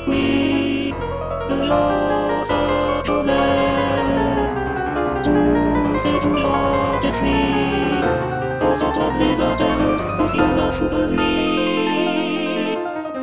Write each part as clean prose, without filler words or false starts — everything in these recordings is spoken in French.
Oui, de l'eau ça promène, tous et toujours des filles, on s'entend les intérêts, aussi on a fou de nuit.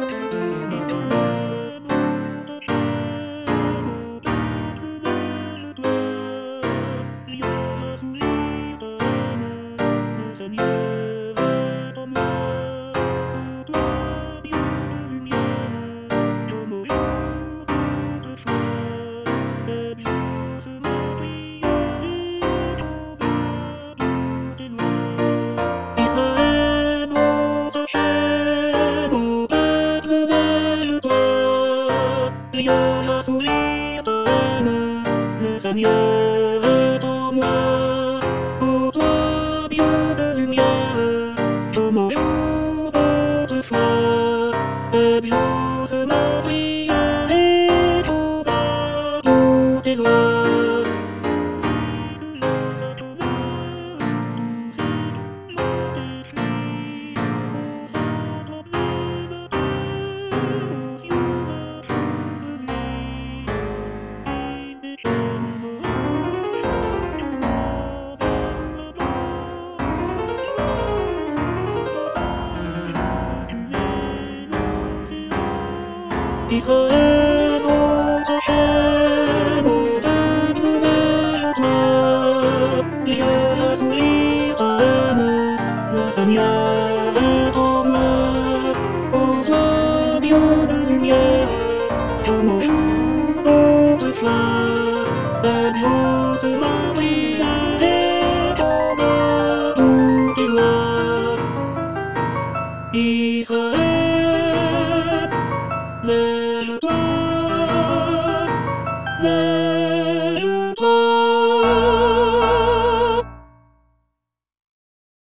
Le Seigneur est en moi, pour toi bien de lumière, je m'oriente autrefois, exauce ma prière et combat tous tes lois. Israël, notre chaîne, de nouvelles toi, Dieu sa souveraine, le Seigneur est en moi, pour toi bien de lumière, je m'oriente autrefois, exauce ma prière et combat tous tes lois. Israël,